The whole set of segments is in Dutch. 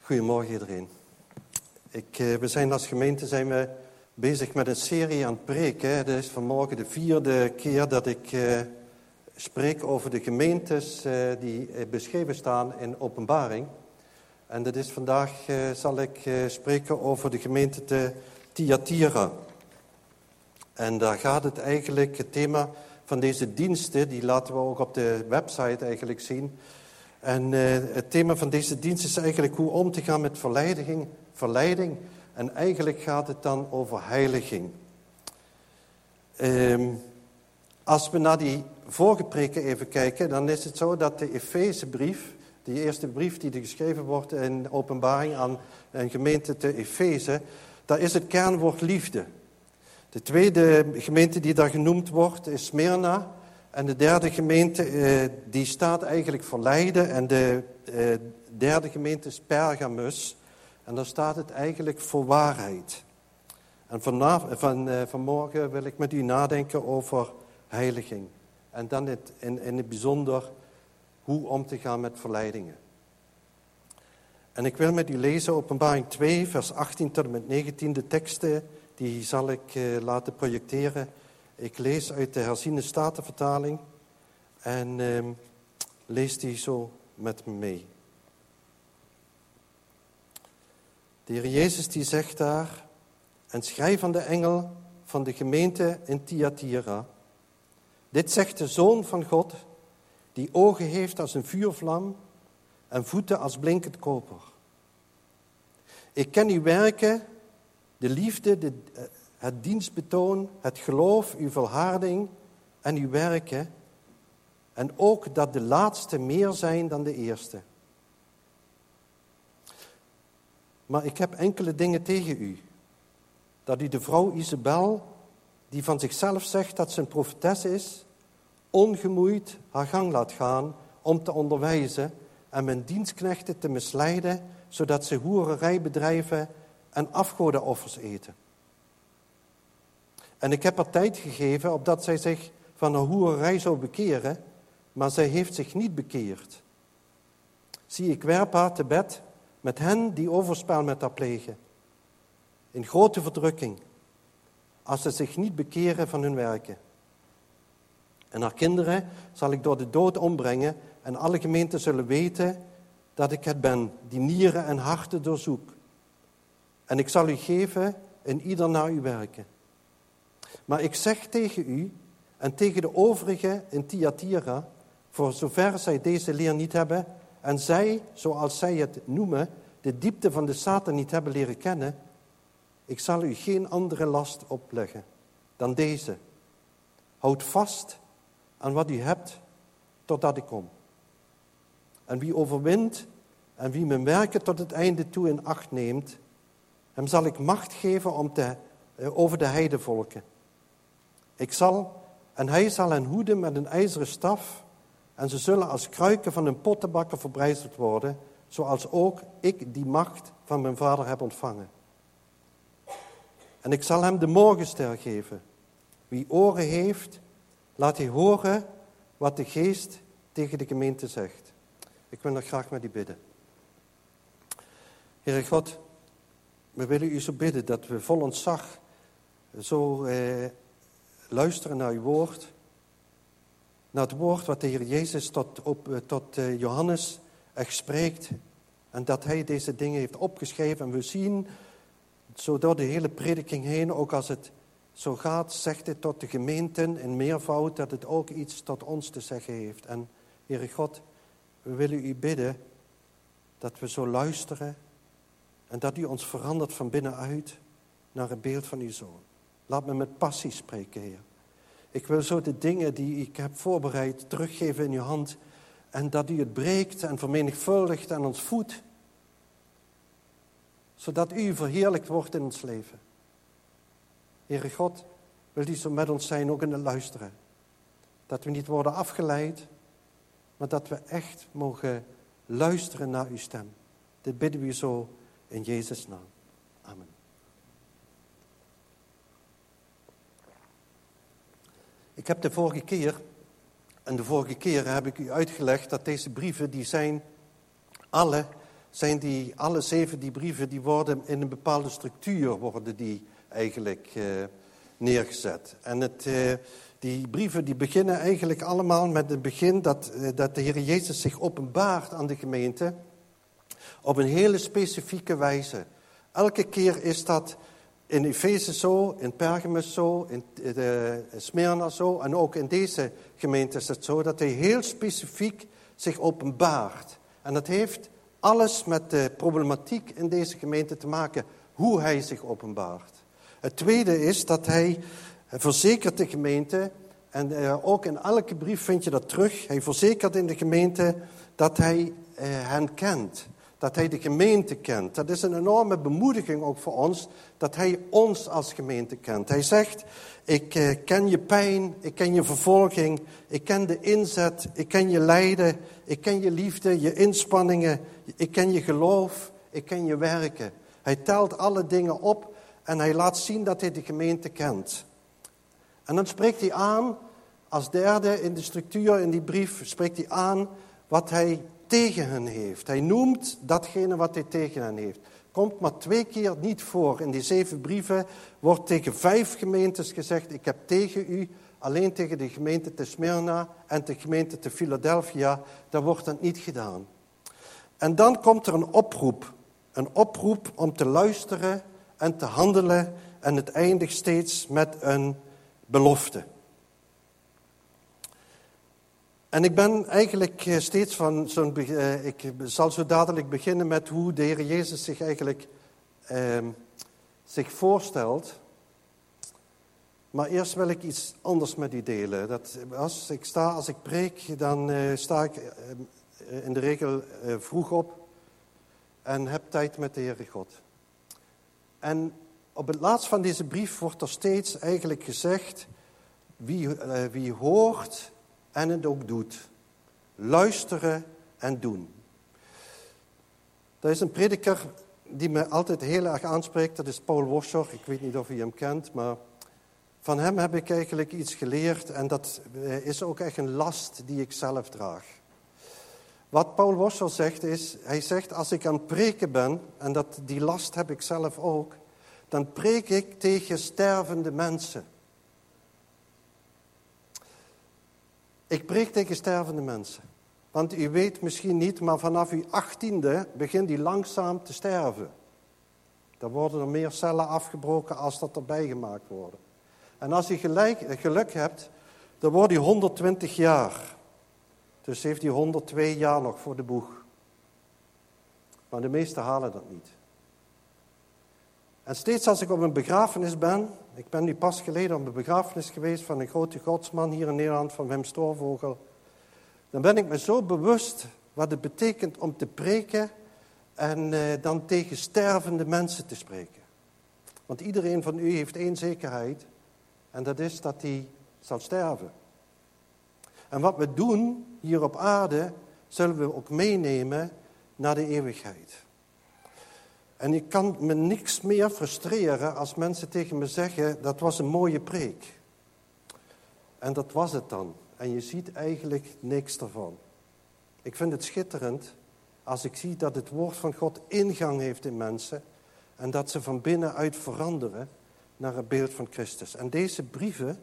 Goedemorgen iedereen. We zijn als gemeente bezig met een serie aan het preken. Dit is vanmorgen de 4e keer dat ik spreek over de gemeentes die beschreven staan in Openbaring. En dit is vandaag zal ik spreken over de gemeente Thyatira. En daar gaat het eigenlijk, het thema van deze diensten, die laten we ook op de website eigenlijk zien. En het thema van deze dienst is eigenlijk hoe om te gaan met verleiding. En eigenlijk gaat het dan over heiliging. Als we naar die vorige preken even kijken, dan is het zo dat de Efezebrief, die eerste brief die er geschreven wordt in Openbaring aan een gemeente te Efeze, daar is het kernwoord liefde. De tweede gemeente die daar genoemd wordt is Smyrna. En de derde gemeente die staat eigenlijk voor lijden. En de derde gemeente is Pergamus. En daar staat het eigenlijk voor waarheid. En vanmorgen wil ik met u nadenken over heiliging. En dan in het bijzonder hoe om te gaan met verleidingen. En ik wil met u lezen Openbaring 2, vers 18 tot en met 19. De teksten die zal ik laten projecteren. Ik lees uit de herziene statenvertaling en lees die zo met me mee. De Heer Jezus die zegt daar, en schrijf aan de engel van de gemeente in Thyatira. Dit zegt de Zoon van God, die ogen heeft als een vuurvlam en voeten als blinkend koper. Ik ken uw werken, de liefde, het dienstbetoon, het geloof, uw volharding en uw werken. En ook dat de laatste meer zijn dan de eerste. Maar ik heb enkele dingen tegen u. Dat u de vrouw Isabel, die van zichzelf zegt dat ze een profetes is, ongemoeid haar gang laat gaan om te onderwijzen en mijn dienstknechten te misleiden, zodat ze hoererij bedrijven en afgodenoffers eten. En ik heb haar tijd gegeven, opdat zij zich van haar hoererij zou bekeren, maar zij heeft zich niet bekeerd. Zie, ik werp haar te bed met hen die overspel met haar plegen, in grote verdrukking, als ze zich niet bekeren van hun werken. En haar kinderen zal ik door de dood ombrengen, en alle gemeenten zullen weten dat ik het ben, die nieren en harten doorzoek. En ik zal u geven in ieder naar uw werken. Maar ik zeg tegen u en tegen de overigen in Thyatira, voor zover zij deze leer niet hebben, en zij, zoals zij het noemen, de diepte van de Satan niet hebben leren kennen, ik zal u geen andere last opleggen dan deze. Houd vast aan wat u hebt, totdat ik kom. En wie overwint en wie mijn werken tot het einde toe in acht neemt, hem zal ik macht geven over de heidevolken. Hij zal hen hoeden met een ijzeren staf, en ze zullen als kruiken van een pottenbakker verbrijzeld worden, zoals ook ik die macht van mijn vader heb ontvangen. En ik zal hem de morgenster geven. Wie oren heeft, laat hij horen wat de geest tegen de gemeente zegt. Ik wil nog graag met u bidden. Heere God, we willen u zo bidden dat we vol ontzag zo luisteren naar uw woord. Naar het woord wat de Heer Jezus tot Johannes echt spreekt. En dat hij deze dingen heeft opgeschreven. En we zien zo door de hele prediking heen, ook als het zo gaat, zegt het tot de gemeenten in meervoud, dat het ook iets tot ons te zeggen heeft. En Heere God, we willen u bidden dat we zo luisteren en dat u ons verandert van binnenuit naar het beeld van uw Zoon. Laat me met passie spreken, Heer. Ik wil zo de dingen die ik heb voorbereid teruggeven in uw hand en dat u het breekt en vermenigvuldigt en ons voedt, zodat u verheerlijkt wordt in ons leven. Heere God, wil u zo met ons zijn, ook in het luisteren. Dat we niet worden afgeleid, maar dat we echt mogen luisteren naar uw stem. Dit bidden we u zo in Jezus' naam. Amen. Ik heb de vorige keer heb ik u uitgelegd dat deze brieven, die zijn alle zijn alle 7 die brieven, die worden in een bepaalde structuur worden die eigenlijk neergezet. En die brieven die beginnen eigenlijk allemaal met het begin dat de Heer Jezus zich openbaart aan de gemeente op een hele specifieke wijze. Elke keer is dat in Efeze zo, in Pergamus zo, in Smyrna zo en ook in deze gemeente is het zo dat hij heel specifiek zich openbaart. En dat heeft alles met de problematiek in deze gemeente te maken, hoe hij zich openbaart. Het tweede is dat hij verzekert de gemeente, en ook in elke brief vind je dat terug, hij verzekert in de gemeente dat hij hen kent. Dat hij de gemeente kent. Dat is een enorme bemoediging ook voor ons, dat hij ons als gemeente kent. Hij zegt, ik ken je pijn, ik ken je vervolging, ik ken de inzet, ik ken je lijden, ik ken je liefde, je inspanningen, ik ken je geloof, ik ken je werken. Hij telt alle dingen op en hij laat zien dat hij de gemeente kent. En dan spreekt hij aan, als derde in de structuur in die brief, spreekt hij aan wat hij tegen hen heeft. Hij noemt datgene wat hij tegen hen heeft. Komt maar 2 keer niet voor. In die 7 brieven wordt tegen 5 gemeentes gezegd, ik heb tegen u, alleen tegen de gemeente te Smyrna en de gemeente te Philadelphia, daar wordt dat niet gedaan. En dan komt er een oproep om te luisteren en te handelen en het eindigt steeds met een belofte. En ik ben eigenlijk steeds van ik zal zo dadelijk beginnen met hoe de Heer Jezus zich eigenlijk zich voorstelt. Maar eerst wil ik iets anders met u delen. Dat als ik preek, dan sta ik in de regel vroeg op en heb tijd met de Heere God. En op het laatst van deze brief wordt er steeds eigenlijk gezegd, wie hoort en het ook doet. Luisteren en doen. Er is een prediker die me altijd heel erg aanspreekt. Dat is Paul Washer. Ik weet niet of u hem kent, maar van hem heb ik eigenlijk iets geleerd. En dat is ook echt een last die ik zelf draag. Wat Paul Washer zegt is, hij zegt als ik aan het preken ben, en die last heb ik zelf ook, dan preek ik tegen stervende mensen. Ik preek tegen stervende mensen. Want u weet misschien niet, maar vanaf uw 18e begint die langzaam te sterven. Dan worden er meer cellen afgebroken als dat erbij gemaakt worden. En als u geluk hebt, dan wordt hij 120 jaar. Dus heeft hij 102 jaar nog voor de boeg. Maar de meesten halen dat niet. En steeds als ik op een begrafenis ben, ik ben nu pas geleden op een begrafenis geweest van een grote godsman hier in Nederland, van Wim Stoorvogel. Dan ben ik me zo bewust wat het betekent om te preken en dan tegen stervende mensen te spreken. Want iedereen van u heeft 1 zekerheid en dat is dat hij zal sterven. En wat we doen hier op aarde, zullen we ook meenemen naar de eeuwigheid. En ik kan me niks meer frustreren als mensen tegen me zeggen, dat was een mooie preek. En dat was het dan. En je ziet eigenlijk niks ervan. Ik vind het schitterend als ik zie dat het woord van God ingang heeft in mensen. En dat ze van binnenuit veranderen naar het beeld van Christus. En deze brieven,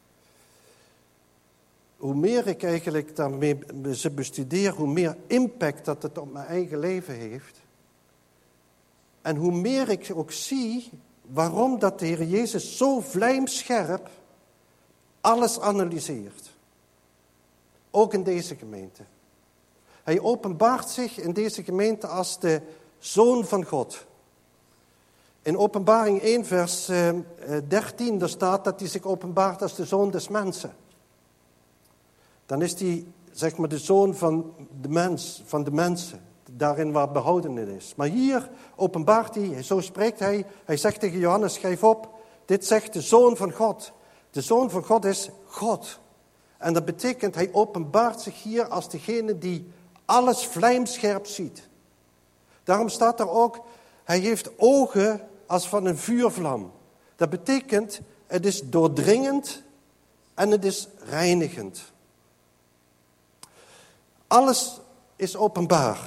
hoe meer ik eigenlijk daarmee ze bestudeer, hoe meer impact dat het op mijn eigen leven heeft. En hoe meer ik ook zie waarom dat de Heer Jezus zo vlijmscherp alles analyseert. Ook in deze gemeente. Hij openbaart zich in deze gemeente als de Zoon van God. In Openbaring 1 vers 13 daar staat dat hij zich openbaart als de Zoon des mensen. Dan is hij zeg maar de Zoon van de mensen. Daarin waar behoudenis is. Maar hier openbaart hij, zo spreekt hij. Hij zegt tegen Johannes, schrijf op. Dit zegt de Zoon van God. De Zoon van God is God. En dat betekent, hij openbaart zich hier als degene die alles vlijmscherp ziet. Daarom staat er ook, hij heeft ogen als van een vuurvlam. Dat betekent, het is doordringend en het is reinigend. Alles is openbaar.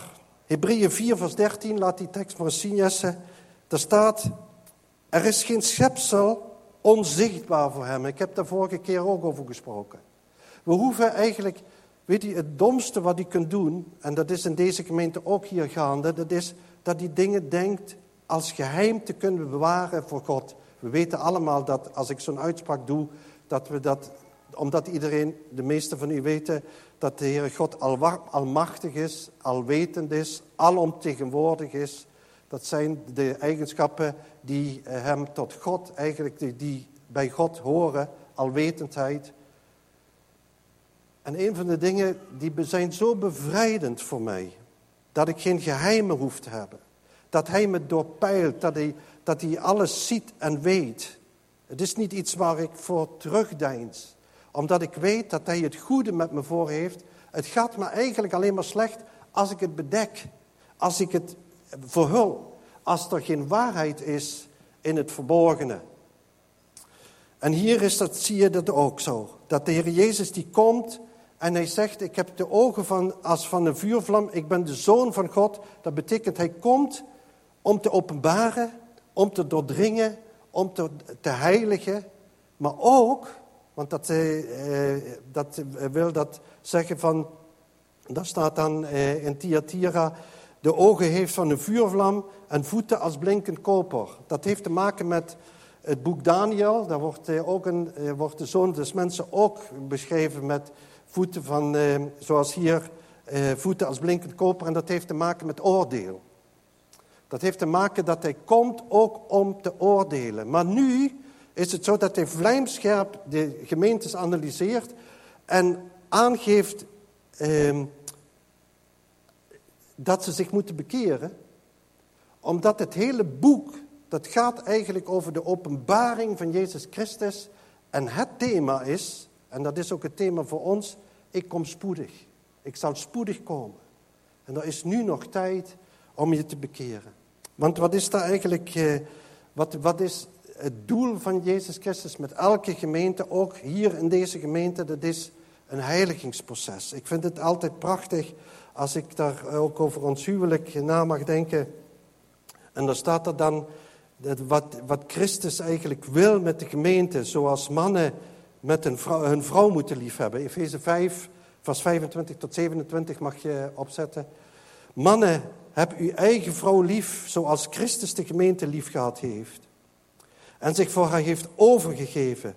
Hebreeën 4 vers 13, laat die tekst maar eens zien, Jesse. Daar staat, er is geen schepsel onzichtbaar voor hem. Ik heb daar vorige keer ook over gesproken. We hoeven eigenlijk, weet je, het domste wat je kunt doen, en dat is in deze gemeente ook hier gaande, dat is dat die dingen denkt als geheim te kunnen bewaren voor God. We weten allemaal dat als ik zo'n uitspraak doe, dat we dat, omdat iedereen, de meeste van u weten, dat de Heere God almachtig is, alwetend is, alomtegenwoordig is. Dat zijn de eigenschappen die hem tot God, eigenlijk die bij God horen, alwetendheid. En een van de dingen die zijn zo bevrijdend voor mij, dat ik geen geheimen hoef te hebben. Dat hij me doorpeilt, dat hij alles ziet en weet. Het is niet iets waar ik voor terugdeins. Omdat ik weet dat hij het goede met me voor heeft. Het gaat me eigenlijk alleen maar slecht als ik het bedek. Als ik het verhul. Als er geen waarheid is in het verborgene. En hier zie je dat ook zo. Dat de Heer Jezus die komt en hij zegt, ik heb de ogen als van een vuurvlam. Ik ben de Zoon van God. Dat betekent hij komt om te openbaren, om te doordringen, om te heiligen. Maar ook, want dat wil dat zeggen van, daar staat dan in Thyatira, de ogen heeft van een vuurvlam en voeten als blinkend koper. Dat heeft te maken met het boek Daniel. Daar wordt de Zoon des Mensen ook beschreven met voeten van, zoals hier, voeten als blinkend koper. En dat heeft te maken met oordeel. Dat heeft te maken dat hij komt ook om te oordelen. Maar nu is het zo dat hij vlijmscherp de gemeentes analyseert en aangeeft dat ze zich moeten bekeren. Omdat het hele boek, dat gaat eigenlijk over de openbaring van Jezus Christus. En het thema is, en dat is ook het thema voor ons, ik kom spoedig. Ik zal spoedig komen. En er is nu nog tijd om je te bekeren. Want wat is daar eigenlijk, wat is het doel van Jezus Christus met elke gemeente, ook hier in deze gemeente, dat is een heiligingsproces. Ik vind het altijd prachtig als ik daar ook over ons huwelijk na mag denken. En dan staat er dan wat Christus eigenlijk wil met de gemeente, zoals mannen met hun vrouw moeten liefhebben. Efeze 5, vers 25 tot 27 mag je opzetten. Mannen, heb uw eigen vrouw lief, zoals Christus de gemeente lief gehad heeft. En zich voor haar heeft overgegeven.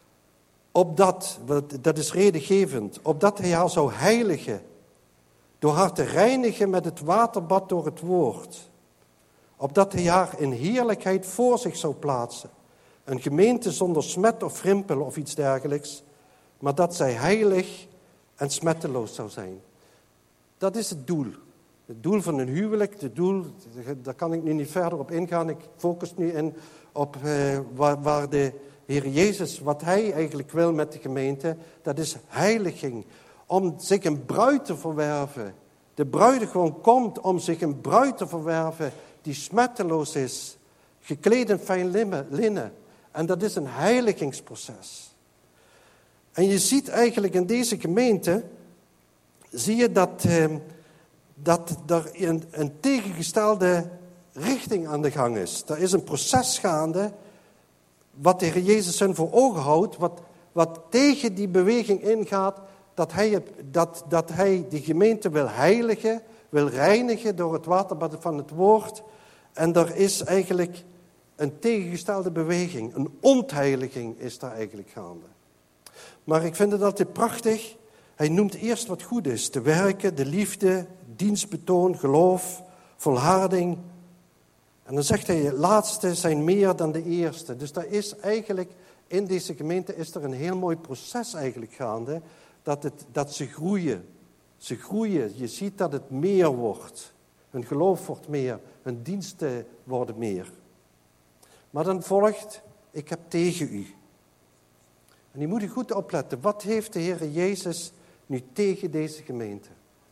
Dat is redengevend, opdat hij haar zou heiligen. Door haar te reinigen met het waterbad door het woord. Opdat hij haar in heerlijkheid voor zich zou plaatsen. Een gemeente zonder smet of rimpel of iets dergelijks. Maar dat zij heilig en smetteloos zou zijn. Dat is het doel. Het doel van een huwelijk, daar kan ik nu niet verder op ingaan. Ik focus nu in op waar de Heer Jezus, wat hij eigenlijk wil met de gemeente, dat is heiliging. Om zich een bruid te verwerven. De bruidegom komt om zich een bruid te verwerven die smetteloos is, gekleed in fijn linnen. En dat is een heiligingsproces. En je ziet eigenlijk in deze gemeente, zie je dat er een tegengestelde richting aan de gang is. Er is een proces gaande, wat de Heer Jezus hun voor ogen houdt, wat tegen die beweging ingaat, dat hij die gemeente wil heiligen, wil reinigen door het waterbad van het woord. En er is eigenlijk een tegengestelde beweging, een ontheiliging is daar eigenlijk gaande. Maar ik vind het altijd prachtig. Hij noemt eerst wat goed is. De werken, de liefde, dienstbetoon, geloof, volharding. En dan zegt hij, de laatste zijn meer dan de eerste. Dus daar is eigenlijk, in deze gemeente is er een heel mooi proces eigenlijk gaande. Dat ze groeien. Ze groeien. Je ziet dat het meer wordt. Hun geloof wordt meer. Hun diensten worden meer. Maar dan volgt, ik heb tegen u. En je moet er goed opletten. Wat heeft de Heer Jezus nu tegen deze gemeente?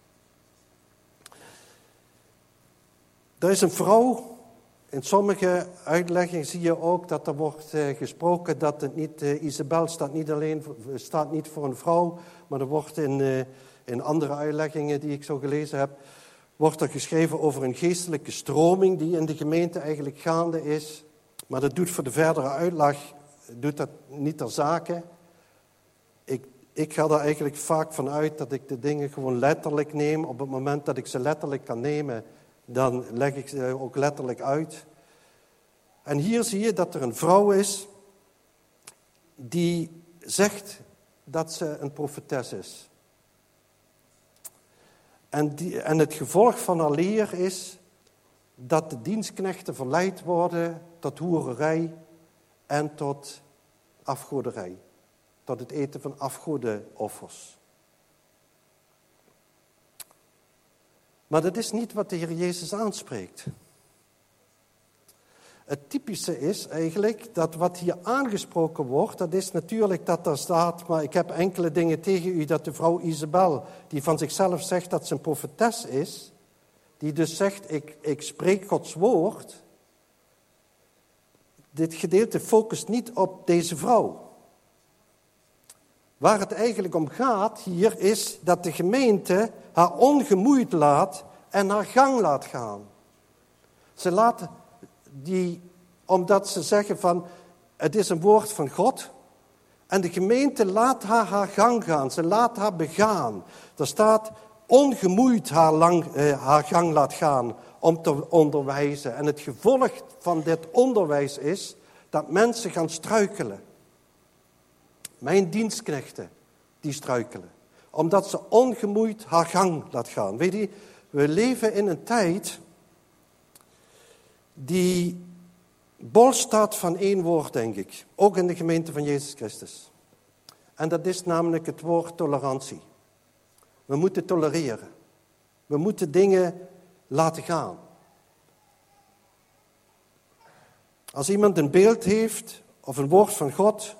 Er is een vrouw. In sommige uitleggingen zie je ook dat er wordt gesproken dat het niet, Isabel staat niet voor een vrouw, maar er wordt in andere uitleggingen die ik zo gelezen heb, wordt er geschreven over een geestelijke stroming die in de gemeente eigenlijk gaande is. Maar dat doet voor de verdere uitleg doet dat niet ter zake. Ik ga er eigenlijk vaak van uit dat ik de dingen gewoon letterlijk neem. Op het moment dat ik ze letterlijk kan nemen, dan leg ik ze ook letterlijk uit. En hier zie je dat er een vrouw is die zegt dat ze een profetes is. En het gevolg van haar leer is dat de dienstknechten verleid worden tot hoererij en tot afgoderij. Tot het eten van afgodenoffers. Maar dat is niet wat de Heer Jezus aanspreekt. Het typische is eigenlijk dat wat hier aangesproken wordt, dat is natuurlijk dat er staat, maar ik heb enkele dingen tegen u, dat de vrouw Isabel, die van zichzelf zegt dat ze een profetes is, die dus zegt, ik spreek Gods woord. Dit gedeelte focust niet op deze vrouw. Waar het eigenlijk om gaat hier is dat de gemeente haar ongemoeid laat en haar gang laat gaan. Ze laat omdat ze zeggen van het is een woord van God en de gemeente laat haar gang gaan. Ze laat haar begaan. Er staat ongemoeid haar gang laat gaan om te onderwijzen. En het gevolg van dit onderwijs is dat mensen gaan struikelen. Mijn dienstknechten, die struikelen. Omdat ze ongemoeid haar gang laat gaan. Weet je, we leven in een tijd die bol staat van één woord, denk ik. Ook in de gemeente van Jezus Christus. En dat is namelijk het woord tolerantie. We moeten tolereren. We moeten dingen laten gaan. Als iemand een beeld heeft, of een woord van God,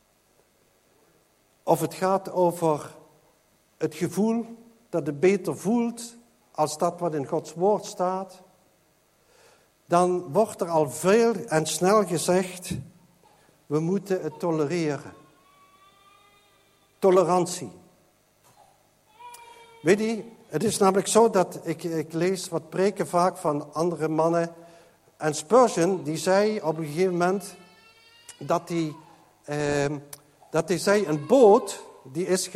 of het gaat over het gevoel dat het beter voelt als dat wat in Gods woord staat, dan wordt er al veel en snel gezegd, we moeten het tolereren. Tolerantie. Weet je, het is namelijk zo dat ik lees wat preken vaak van andere mannen. En Spurgeon, die zei op een gegeven moment dat hij zei, een boot is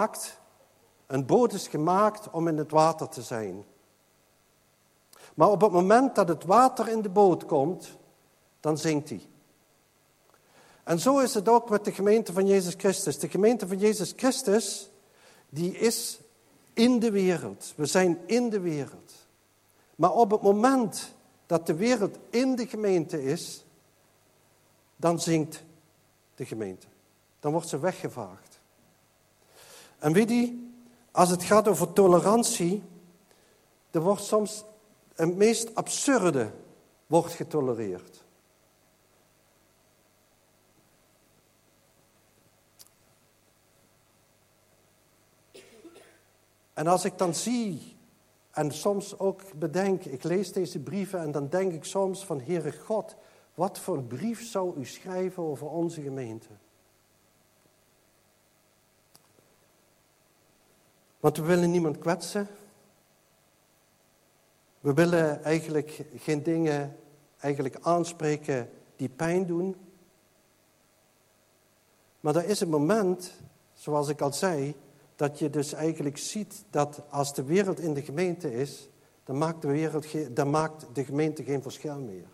gemaakt om in het water te zijn. Maar op het moment dat het water in de boot komt, dan zinkt hij. En zo is het ook met de gemeente van Jezus Christus. De gemeente van Jezus Christus, die is in de wereld. We zijn in de wereld. Maar op het moment dat de wereld in de gemeente is, dan zinkt de gemeente. Dan wordt ze weggevaagd. En weet je, als het gaat over tolerantie, er wordt soms het meest absurde wordt getolereerd. En als ik dan zie, en soms ook bedenk, ik lees deze brieven en dan denk ik soms van, Heere God, wat voor een brief zou u schrijven over onze gemeente? Want we willen niemand kwetsen. We willen eigenlijk geen dingen aanspreken die pijn doen. Maar er is een moment, zoals ik al zei, dat je dus eigenlijk ziet dat als de wereld in de gemeente is, dan maakt de gemeente geen verschil meer.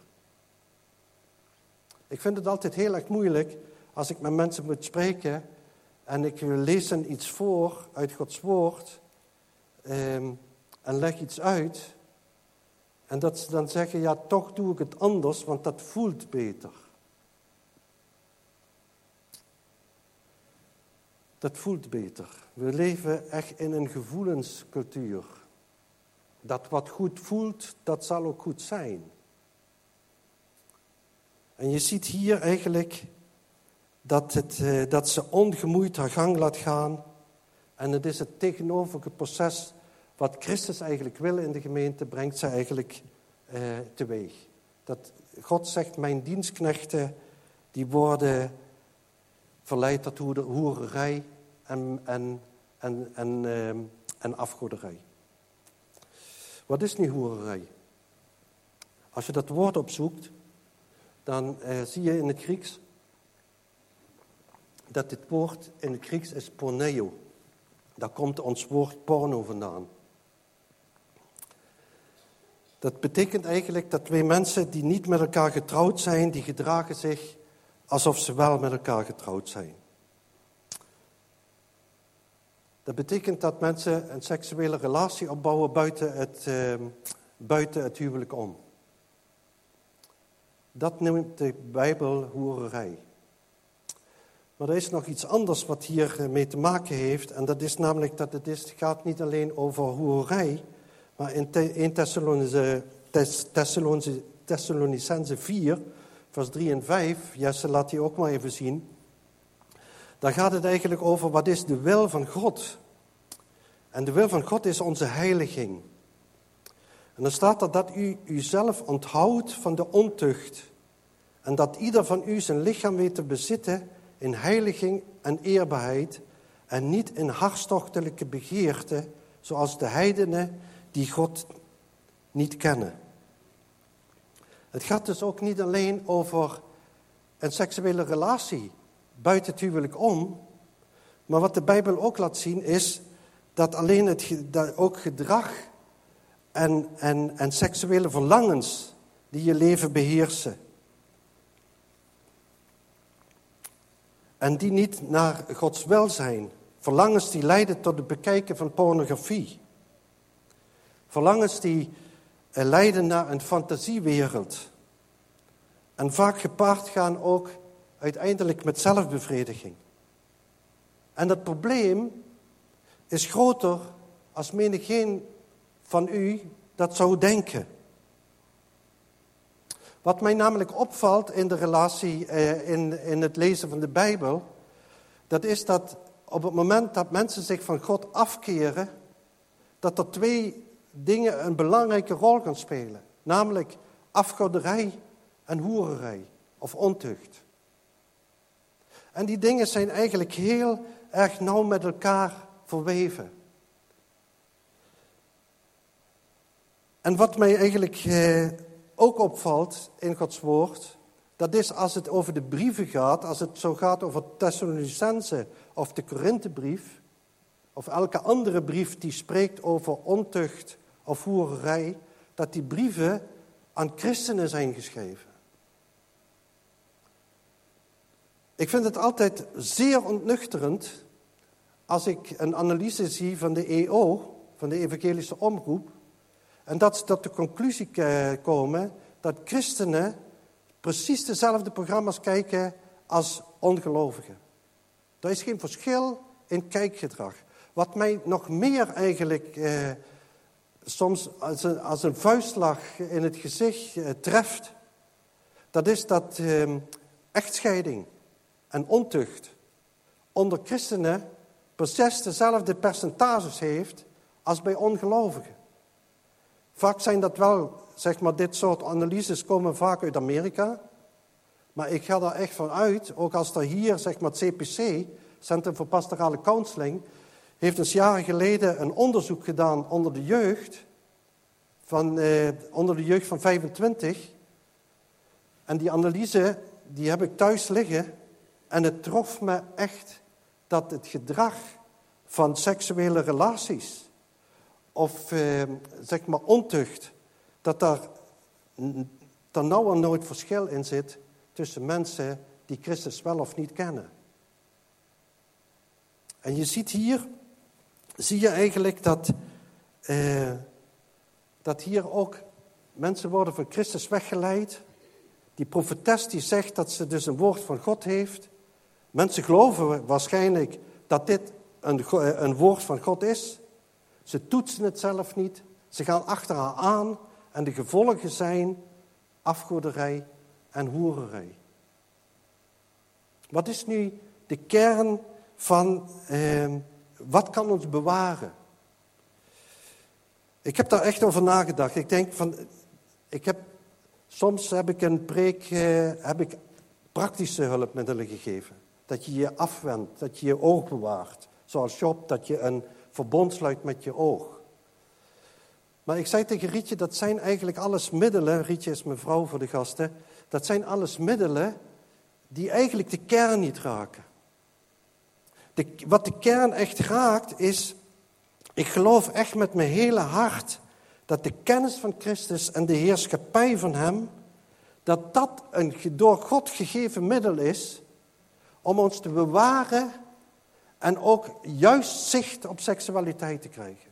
Ik vind het altijd heel erg moeilijk als ik met mensen moet spreken en ik lees hen iets voor uit Gods woord en leg iets uit. En dat ze dan zeggen, ja, toch doe ik het anders, want dat voelt beter. Dat voelt beter. We leven echt in een gevoelenscultuur. Dat wat goed voelt, dat zal ook goed zijn. En je ziet hier eigenlijk dat ze ongemoeid haar gang laat gaan. En het is het tegenovergestelde proces wat Christus eigenlijk wil in de gemeente, brengt ze eigenlijk teweeg. Dat God zegt, mijn dienstknechten, die worden verleid tot hoererij en afgoderij. Wat is nu hoererij? Als je dat woord opzoekt, dan zie je in het Grieks dat dit woord in het Grieks is porneo. Daar komt ons woord porno vandaan. Dat betekent eigenlijk dat twee mensen die niet met elkaar getrouwd zijn, die gedragen zich alsof ze wel met elkaar getrouwd zijn. Dat betekent dat mensen een seksuele relatie opbouwen buiten het huwelijk om. Dat noemt de Bijbel hoererij. Maar er is nog iets anders wat hier mee te maken heeft. En dat is namelijk dat het gaat niet alleen over hoererij. Maar in 1 Thessalonicenzen 4, vers 3 en 5. Jesse, laat die ook maar even zien. Daar gaat het eigenlijk over wat is de wil van God. En de wil van God is onze heiliging. En dan staat er dat u uzelf onthoudt van de ontucht. En dat ieder van u zijn lichaam weet te bezitten in heiliging en eerbaarheid. En niet in hartstochtelijke begeerte, zoals de heidenen die God niet kennen. Het gaat dus ook niet alleen over een seksuele relatie buiten het huwelijk om. Maar wat de Bijbel ook laat zien is dat alleen dat ook gedrag en seksuele verlangens die je leven beheersen. En die niet naar Gods wil zijn. Verlangens die leiden tot het bekijken van pornografie. Verlangens die leiden naar een fantasiewereld. En vaak gepaard gaan ook uiteindelijk met zelfbevrediging. En dat probleem is groter als menigeen van u dat zou denken. Wat mij namelijk opvalt in de relatie, in het lezen van de Bijbel, dat is dat op het moment dat mensen zich van God afkeren, dat er twee dingen een belangrijke rol gaan spelen. Namelijk afgoderij en hoererij of ontucht. En die dingen zijn eigenlijk heel erg nauw met elkaar verweven. En wat mij eigenlijk ook opvalt in Gods woord, dat is als het over de brieven gaat, als het zo gaat over Thessalonicenzen of de Korinthebrief, of elke andere brief die spreekt over ontucht of hoererij, dat die brieven aan christenen zijn geschreven. Ik vind het altijd zeer ontnuchterend als ik een analyse zie van de EO, van de Evangelische Omroep, en dat ze tot de conclusie komen dat christenen precies dezelfde programma's kijken als ongelovigen. Er is geen verschil in kijkgedrag. Wat mij nog meer eigenlijk soms als een vuistslag in het gezicht treft, dat is dat echtscheiding en ontucht onder christenen precies dezelfde percentages heeft als bij ongelovigen. Vaak zijn dat wel, zeg maar, dit soort analyses komen vaak uit Amerika. Maar ik ga daar echt van uit, ook als er hier, zeg maar, het CPC, Centrum voor Pastorale Counseling, heeft eens jaren geleden een onderzoek gedaan onder de jeugd van 25. En die analyse, die heb ik thuis liggen. En het trof me echt dat het gedrag van seksuele relaties of zeg maar ontucht, dat daar nooit verschil in zit tussen mensen die Christus wel of niet kennen. En je ziet hier, zie je eigenlijk dat hier ook mensen worden van Christus weggeleid. Die profetes die zegt dat ze dus een woord van God heeft. Mensen geloven waarschijnlijk dat dit een woord van God is. Ze toetsen het zelf niet. Ze gaan achter haar aan. En de gevolgen zijn afgoderij en hoererij. Wat is nu de kern van wat kan ons bewaren? Ik heb daar echt over nagedacht. Ik denk van, soms heb ik een preek, heb ik praktische hulpmiddelen gegeven. Dat je je afwendt, dat je je oog bewaart. Zoals Job, dat je een verbond sluit met je oog. Maar ik zei tegen Rietje, dat zijn eigenlijk alles middelen. Rietje is mijn vrouw voor de gasten. Dat zijn alles middelen die eigenlijk de kern niet raken. Wat de kern echt raakt is, ik geloof echt met mijn hele hart dat de kennis van Christus en de heerschappij van hem, dat een door God gegeven middel is om ons te bewaren en ook juist zicht op seksualiteit te krijgen.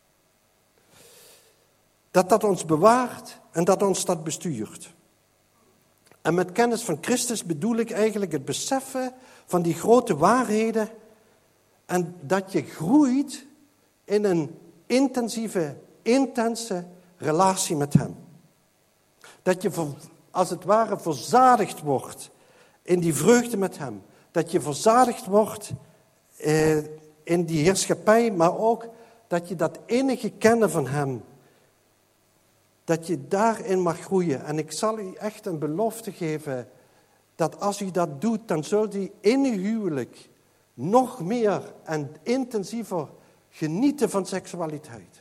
Dat ons bewaart en dat ons dat bestuurt. En met kennis van Christus bedoel ik eigenlijk het beseffen van die grote waarheden en dat je groeit in een intense relatie met hem. Dat je als het ware verzadigd wordt in die vreugde met hem. Dat je verzadigd wordt in die heerschappij, maar ook dat je dat innige kennen van hem, dat je daarin mag groeien. En ik zal u echt een belofte geven, dat als u dat doet, dan zult u in uw huwelijk nog meer en intensiever genieten van seksualiteit.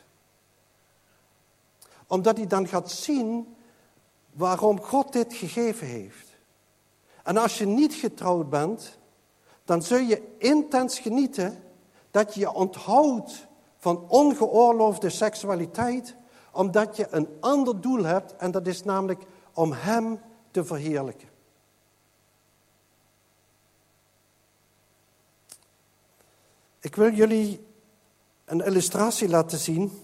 Omdat u dan gaat zien waarom God dit gegeven heeft. En als je niet getrouwd bent, dan zul je intens genieten dat je je onthoudt van ongeoorloofde seksualiteit, omdat je een ander doel hebt en dat is namelijk om hem te verheerlijken. Ik wil jullie een illustratie laten zien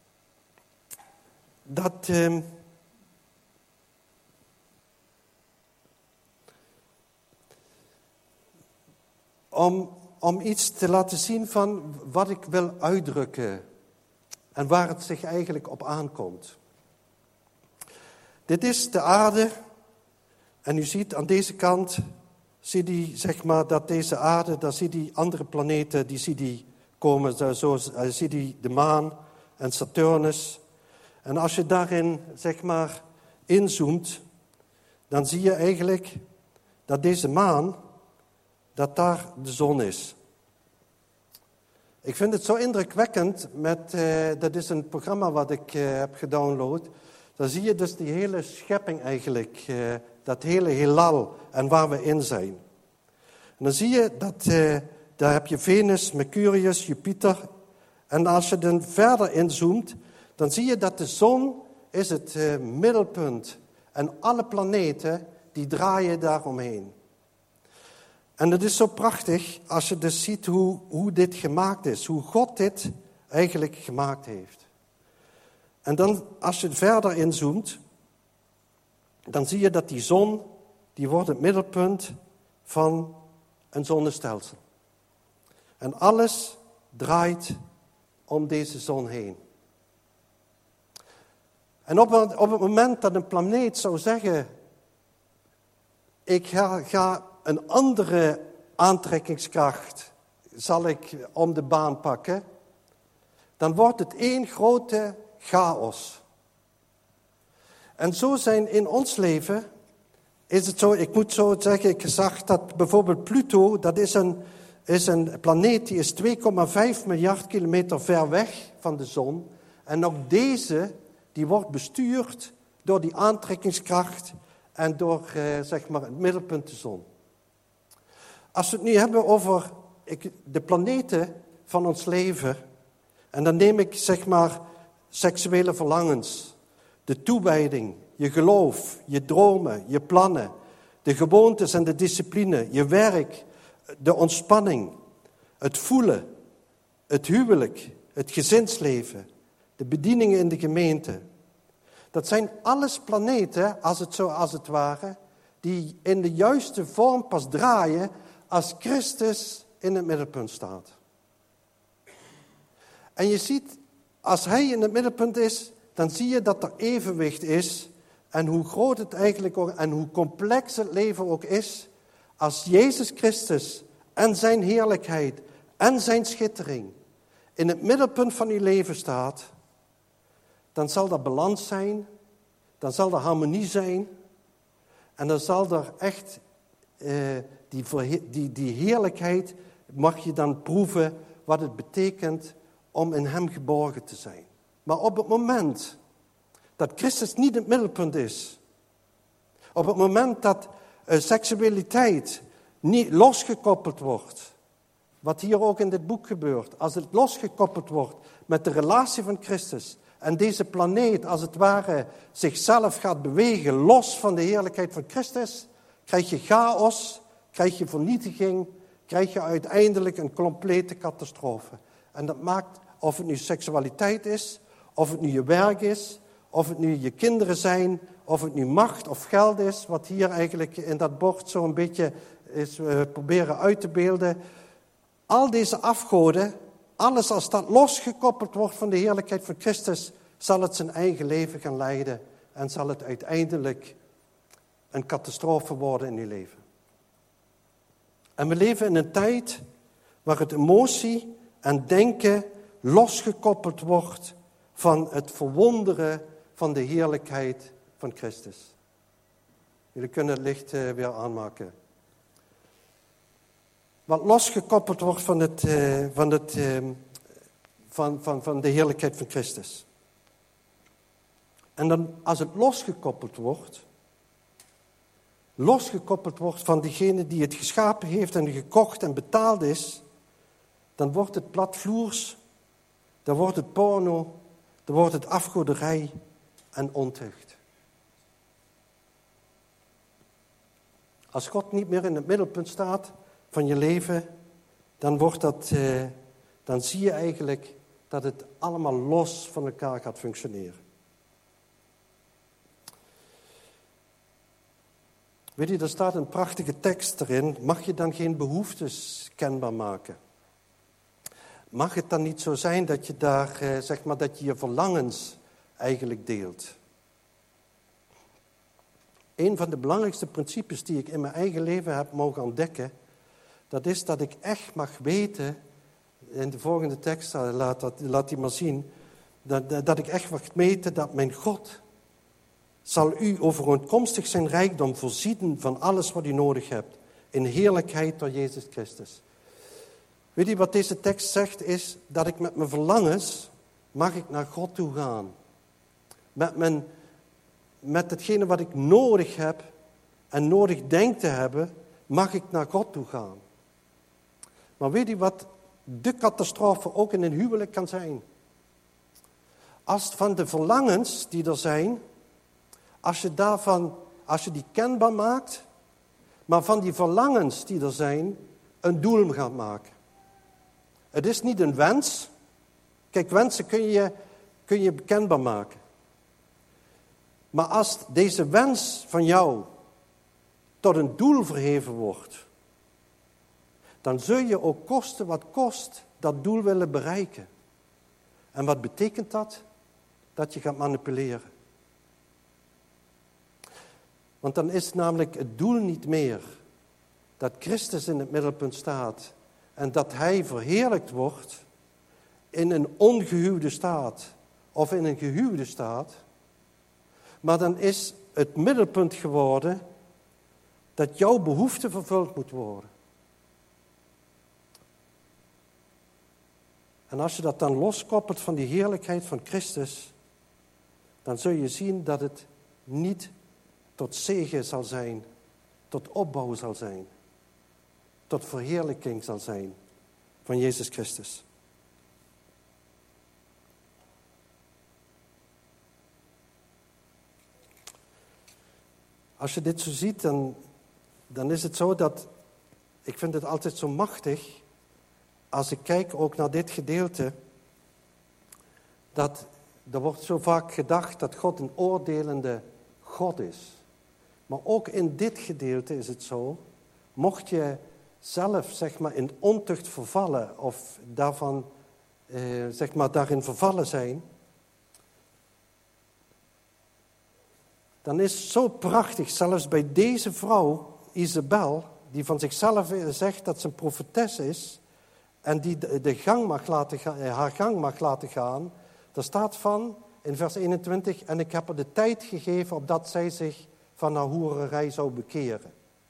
dat om iets te laten zien van wat ik wil uitdrukken en waar het zich eigenlijk op aankomt. Dit is de aarde en u ziet aan deze kant, zie je zeg maar dat deze aarde, daar zie je andere planeten, die zie je komen, zo zie je de maan en Saturnus. En als je daarin zeg maar inzoomt, dan zie je eigenlijk dat deze maan, dat daar de zon is. Ik vind het zo indrukwekkend, dat is een programma wat ik heb gedownload. Dan zie je dus die hele schepping eigenlijk, dat hele heelal en waar we in zijn. En dan zie je dat, daar heb je Venus, Mercurius, Jupiter. En als je dan verder inzoomt, dan zie je dat de zon is het middelpunt. En alle planeten, die draaien daaromheen. En het is zo prachtig als je dus ziet hoe dit gemaakt is. Hoe God dit eigenlijk gemaakt heeft. En dan als je verder inzoomt, dan zie je dat die zon, die wordt het middelpunt van een zonnestelsel. En alles draait om deze zon heen. En op het moment dat een planeet zou zeggen, ik ga een andere aantrekkingskracht zal ik om de baan pakken, dan wordt het één grote chaos. En zo zijn in ons leven, is het zo, ik moet zo zeggen, ik zag dat bijvoorbeeld Pluto, dat is een planeet die is 2,5 miljard kilometer ver weg van de zon. En ook deze, die wordt bestuurd door die aantrekkingskracht en door zeg maar het middelpunt de zon. Als we het nu hebben over de planeten van ons leven, en dan neem ik zeg maar seksuele verlangens, de toewijding, je geloof, je dromen, je plannen, de gewoontes en de discipline, je werk, de ontspanning, het voelen, het huwelijk, het gezinsleven, de bedieningen in de gemeente. Dat zijn alles planeten, als het ware, die in de juiste vorm pas draaien als Christus in het middelpunt staat. En je ziet, als hij in het middelpunt is, dan zie je dat er evenwicht is. En hoe groot het eigenlijk ook, en hoe complex het leven ook is. Als Jezus Christus en zijn heerlijkheid en zijn schittering in het middelpunt van uw leven staat, dan zal er balans zijn, dan zal er harmonie zijn. En dan zal er echt die heerlijkheid, mag je dan proeven wat het betekent om in hem geborgen te zijn. Maar op het moment dat Christus niet het middelpunt is, op het moment dat seksualiteit niet losgekoppeld wordt, wat hier ook in dit boek gebeurt, als het losgekoppeld wordt met de relatie van Christus en deze planeet als het ware zichzelf gaat bewegen los van de heerlijkheid van Christus, krijg je chaos, krijg je vernietiging, krijg je uiteindelijk een complete catastrofe. En dat maakt, of het nu seksualiteit is, of het nu je werk is, of het nu je kinderen zijn, of het nu macht of geld is, wat hier eigenlijk in dat bord zo'n beetje is proberen uit te beelden. Al deze afgoden, alles als dat losgekoppeld wordt van de heerlijkheid van Christus, zal het zijn eigen leven gaan leiden en zal het uiteindelijk een catastrofe worden in je leven. En we leven in een tijd waar het emotie en denken losgekoppeld wordt van het verwonderen van de heerlijkheid van Christus. Jullie kunnen het licht weer aanmaken. Wat losgekoppeld wordt van de heerlijkheid van Christus. En dan als het losgekoppeld wordt van diegene die het geschapen heeft en gekocht en betaald is, dan wordt het platvloers, dan wordt het porno, dan wordt het afgoderij en ontucht. Als God niet meer in het middelpunt staat van je leven, dan zie je eigenlijk dat het allemaal los van elkaar gaat functioneren. Weet je, er staat een prachtige tekst erin. Mag je dan geen behoeftes kenbaar maken? Mag het dan niet zo zijn dat je daar, dat je je verlangens eigenlijk deelt? Een van de belangrijkste principes die ik in mijn eigen leven heb mogen ontdekken, dat is dat ik echt mag weten, in de volgende tekst, laat die maar zien, dat ik echt mag weten dat mijn God zal u overeenkomstig zijn rijkdom voorzien van alles wat u nodig hebt, in heerlijkheid door Jezus Christus. Weet je wat deze tekst zegt, is dat ik met mijn verlangens mag ik naar God toe gaan. Met hetgene wat ik nodig heb en nodig denk te hebben, mag ik naar God toe gaan. Maar weet je wat de catastrofe ook in een huwelijk kan zijn? Als van de verlangens die er zijn, als je die kenbaar maakt, maar van die verlangens die er zijn, een doel gaat maken. Het is niet een wens. Kijk, wensen kun je kenbaar maken. Maar als deze wens van jou tot een doel verheven wordt, dan zul je ook kosten wat kost dat doel willen bereiken. En wat betekent dat? Dat je gaat manipuleren. Want dan is namelijk het doel niet meer dat Christus in het middelpunt staat en dat Hij verheerlijkt wordt in een ongehuwde staat of in een gehuwde staat. Maar dan is het middelpunt geworden dat jouw behoefte vervuld moet worden. En als je dat dan loskoppelt van die heerlijkheid van Christus, dan zul je zien dat het niet tot zegen zal zijn, tot opbouw zal zijn, tot verheerlijking zal zijn van Jezus Christus. Als je dit zo ziet, dan is het zo dat, ik vind het altijd zo machtig, als ik kijk ook naar dit gedeelte, dat er wordt zo vaak gedacht dat God een oordelende God is. Maar ook in dit gedeelte is het zo, mocht je zelf in ontucht vervallen of daarin vervallen zijn, dan is het zo prachtig, zelfs bij deze vrouw, Isabel, die van zichzelf zegt dat ze een profetes is en die haar gang mag laten gaan. Daar staat van, in vers 21, en ik heb haar de tijd gegeven opdat zij zich van haar hoererij zou bekeren.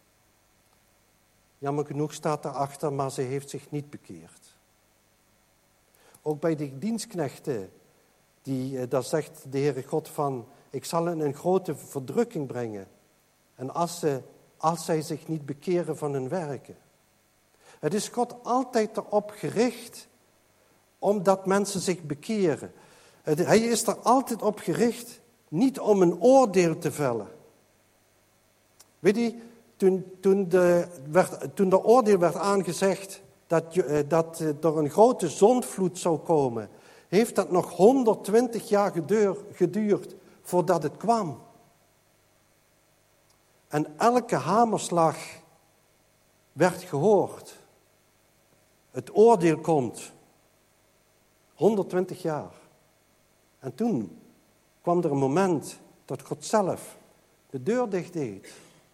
Jammer genoeg staat daarachter, maar ze heeft zich niet bekeerd. Ook bij de dienstknechten Daar zegt de Heere God van, ik zal hen een grote verdrukking brengen. En als zij zich niet bekeren van hun werken. Het is God altijd erop gericht, omdat mensen zich bekeren. Hij is er altijd op gericht, niet om een oordeel te vellen. Weet je, toen de oordeel werd aangezegd dat er een grote zondvloed zou komen, heeft dat nog 120 jaar geduurd voordat het kwam. En elke hamerslag werd gehoord. Het oordeel komt. 120 jaar. En toen kwam er een moment dat God zelf de deur dicht deed.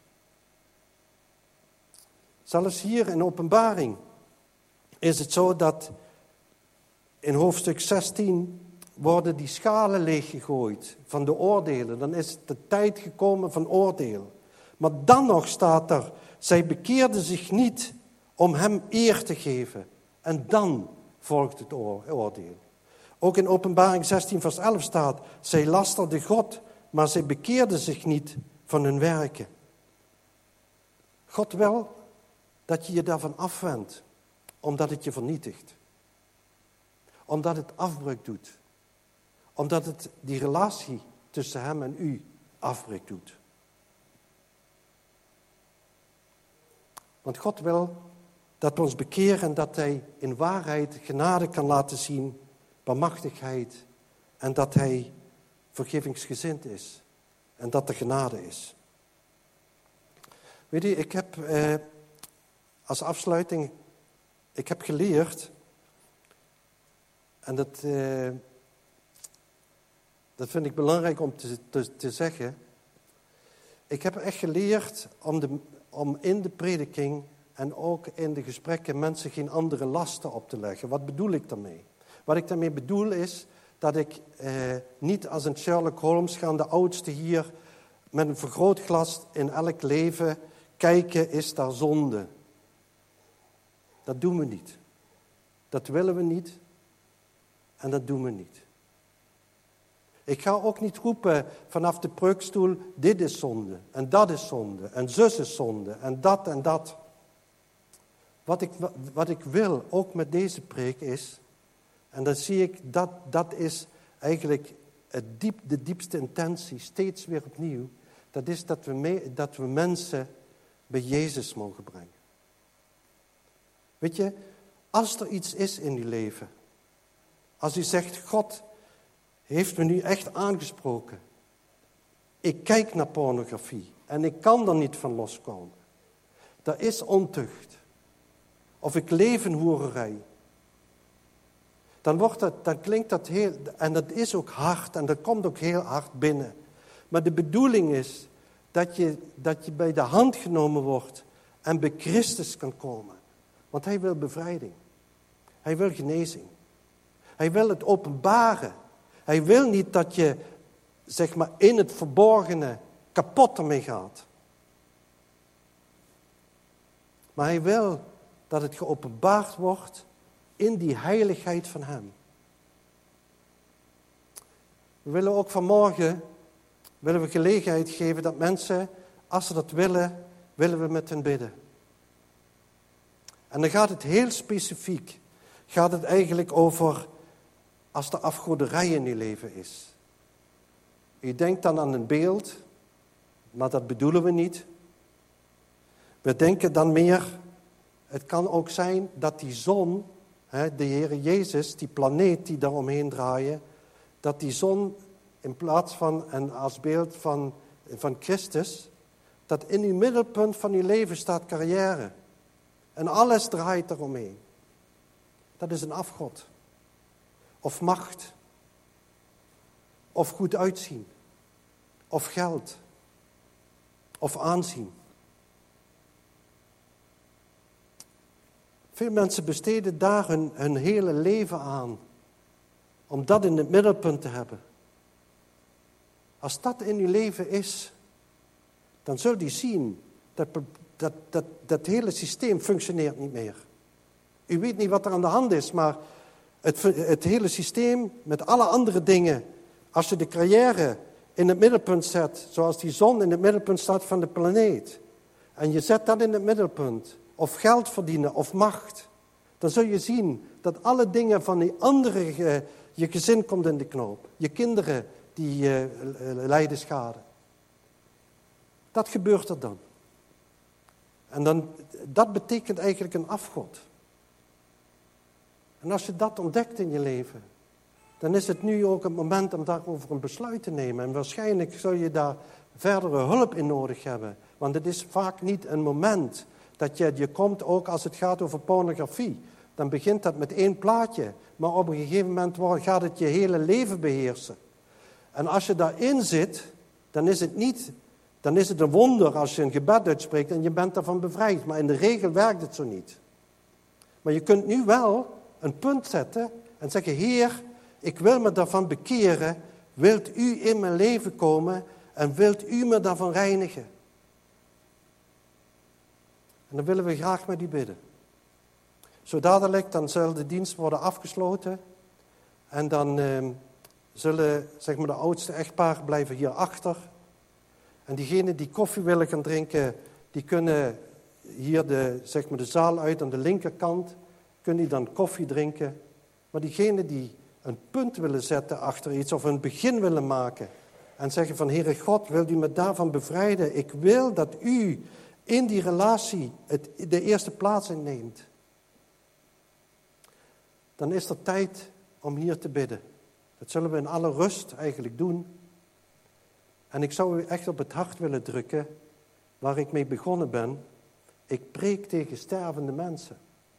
Zelfs hier in Openbaring is het zo dat in hoofdstuk 16 worden die schalen leeggegooid van de oordelen. Dan is de tijd gekomen van oordeel. Maar dan nog staat er, zij bekeerden zich niet om hem eer te geven. En dan volgt het oordeel. Ook in Openbaring 16 vers 11 staat, zij lasterden God, maar zij bekeerden zich niet van hun werken. God wil dat je je daarvan afwendt, omdat het je vernietigt. Omdat het afbreuk doet. Omdat het die relatie tussen hem en u afbreuk doet. Want God wil dat we ons bekeren en dat hij in waarheid genade kan laten zien, barmhartigheid, en dat hij vergevingsgezind is. En dat er genade is. Weet je, ik heb als afsluiting, ik heb geleerd, en dat vind ik belangrijk om te zeggen. Ik heb echt geleerd om in de prediking en ook in de gesprekken mensen geen andere lasten op te leggen. Wat bedoel ik daarmee? Wat ik daarmee bedoel is dat ik niet als een Sherlock Holmes ga de oudste hier met een vergrootglas in elk leven kijken, is daar zonde? Dat doen we niet. Dat willen we niet. En dat doen we niet. Ik ga ook niet roepen vanaf de preukstoel, dit is zonde, en dat is zonde, en zus is zonde, en dat en dat. Wat ik wil, ook met deze preek is, en dan zie ik, dat is eigenlijk de diepste intentie, steeds weer opnieuw, dat is dat we mensen bij Jezus mogen brengen. Weet je, als er iets is in uw leven, als u zegt, God heeft me nu echt aangesproken. Ik kijk naar pornografie en ik kan er niet van loskomen. Er is ontucht. Of ik leef in hoererij. Dan klinkt dat heel, en dat is ook hard en dat komt ook heel hard binnen. Maar de bedoeling is dat je bij de hand genomen wordt en bij Christus kan komen. Want hij wil bevrijding. Hij wil genezing. Hij wil het openbaren. Hij wil niet dat je, zeg maar, in het verborgene kapot ermee gaat. Maar hij wil dat het geopenbaard wordt in die heiligheid van hem. We willen ook vanmorgen gelegenheid geven dat mensen, als ze dat willen, willen we met hen bidden. En dan gaat het heel specifiek. Gaat het eigenlijk over als er afgoderij in je leven is. U denkt dan aan een beeld, maar dat bedoelen we niet. We denken dan meer, het kan ook zijn dat die zon, de Heere Jezus, die planeet die daaromheen draaien, dat die zon in plaats van en als beeld van Christus, dat in uw middelpunt van uw leven staat carrière. En alles draait eromheen. Dat is een afgod. Of macht. Of goed uitzien. Of geld. Of aanzien. Veel mensen besteden daar hun hele leven aan. Om dat in het middelpunt te hebben. Als dat in uw leven is, dan zul je zien dat hele systeem functioneert niet meer. U weet niet wat er aan de hand is, maar Het hele systeem met alle andere dingen. Als je de carrière in het middelpunt zet, zoals die zon in het middelpunt staat van de planeet. En je zet dat in het middelpunt. Of geld verdienen of macht. Dan zul je zien dat alle dingen van die andere, je gezin komt in de knoop. Je kinderen die lijden schade. Dat gebeurt er dan. En dan, dat betekent eigenlijk een afgod. En als je dat ontdekt in je leven, dan is het nu ook het moment om daarover een besluit te nemen. En waarschijnlijk zul je daar verdere hulp in nodig hebben. Want het is vaak niet een moment dat je komt, ook als het gaat over pornografie. Dan begint dat met 1 plaatje. Maar op een gegeven moment gaat het je hele leven beheersen. En als je daarin zit, dan is het een wonder als je een gebed uitspreekt en je bent daarvan bevrijd. Maar in de regel werkt het zo niet. Maar je kunt nu wel een punt zetten en zeggen: Heer, ik wil me daarvan bekeren. Wilt u in mijn leven komen en wilt u me daarvan reinigen? En dan willen we graag met u bidden. Zo dadelijk, dan zal de dienst worden afgesloten. En dan zullen de oudste echtparen blijven hier achter. En diegenen die koffie willen gaan drinken, die kunnen hier de zaal uit aan de linkerkant. Kunnen die dan koffie drinken. Maar diegenen die een punt willen zetten achter iets of een begin willen maken. En zeggen van: Heere God, wilt u me daarvan bevrijden? Ik wil dat u in die relatie de eerste plaats inneemt. Dan is er tijd om hier te bidden. Dat zullen we in alle rust eigenlijk doen. En ik zou u echt op het hart willen drukken waar ik mee begonnen ben. Ik preek tegen stervende mensen.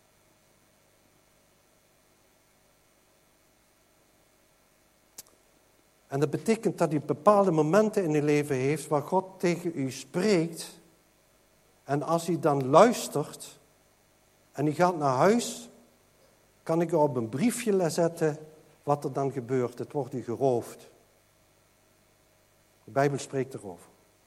En dat betekent dat u bepaalde momenten in uw leven heeft waar God tegen u spreekt. En als u dan luistert en u gaat naar huis, kan ik u op een briefje zetten wat er dan gebeurt. Het wordt u geroofd. De Bijbel spreekt erover.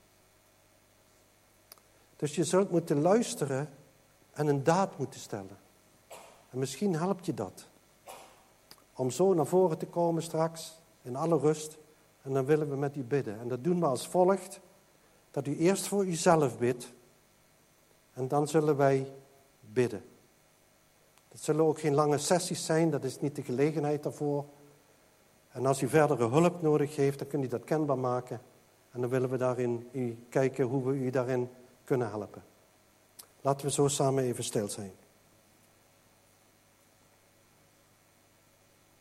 Dus je zult moeten luisteren en een daad moeten stellen. En misschien helpt je dat. Om zo naar voren te komen straks, in alle rust. En dan willen we met u bidden. En dat doen we als volgt. Dat u eerst voor uzelf bidt. En dan zullen wij bidden. Het zullen ook geen lange sessies zijn. Dat is niet de gelegenheid daarvoor. En als u verdere hulp nodig heeft, dan kunt u dat kenbaar maken. En dan willen we daarin kijken hoe we u daarin kunnen helpen. Laten we zo samen even stil zijn.